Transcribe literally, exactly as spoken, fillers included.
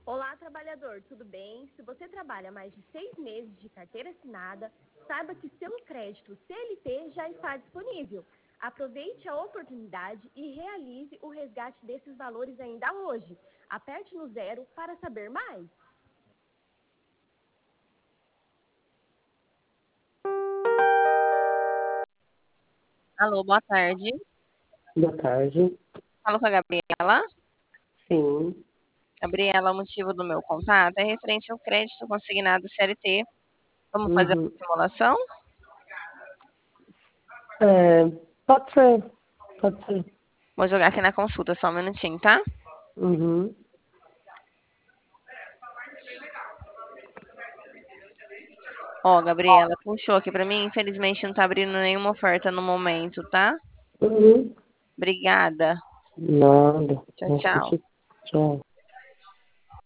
Olá, trabalhador, tudo bem? Se você trabalha mais de seis meses de carteira assinada, saiba que seu crédito C L T já está disponível. Aproveite a oportunidade e realize o resgate desses valores ainda hoje. Aperte no zero para saber mais. Alô, boa tarde. Boa tarde. Falo com a Gabriela. Sim. Gabriela, o motivo do meu contato é referente ao crédito consignado C L T. Vamos fazer Uhum. uma simulação? É, pode ser. Pode ser. Vou jogar aqui na consulta, só um minutinho, tá? Uhum. Ó, Gabriela, puxou aqui pra mim. Infelizmente não tá abrindo nenhuma oferta no momento, tá? Uhum. Obrigada. Nada. Tchau, Acho que tchau. te- Tchau.